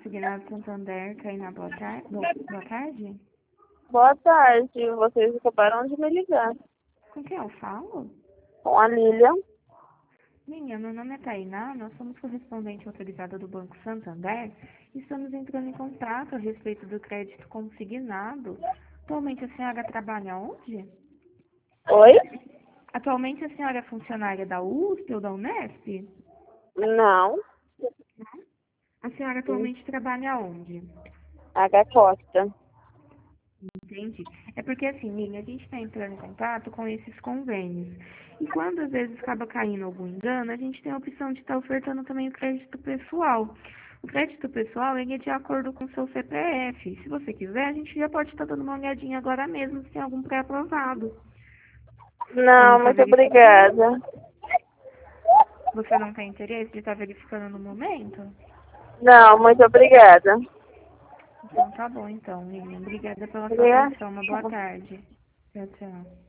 Consignado Santander, Tainá, boa tarde. Boa tarde, vocês acabaram de me ligar. Com quem eu falo? Com a Lilian. Meu nome é Tainá, nós somos correspondente autorizada do Banco Santander e estamos entrando em contato a respeito do crédito consignado. Atualmente a senhora trabalha onde? Oi? Atualmente a senhora é funcionária da USP ou da Unesp? Não. A senhora atualmente trabalha onde? H. Costa. Entende? É porque assim, Lili, a gente está entrando em contato com esses convênios. E quando às vezes acaba caindo algum engano, a gente tem a opção de estar ofertando também o crédito pessoal. O crédito pessoal, ele é de acordo com o seu CPF. Se você quiser, a gente já pode estar dando uma olhadinha agora mesmo se tem algum pré-aprovado. Não, Vamos estar muito verificando? obrigada. Você não tem interesse de estar verificando no momento? Não, muito obrigada. Então tá bom, então, Lili. Obrigada pela sua Obrigada. atenção. Uma boa tarde. Tchau, tchau.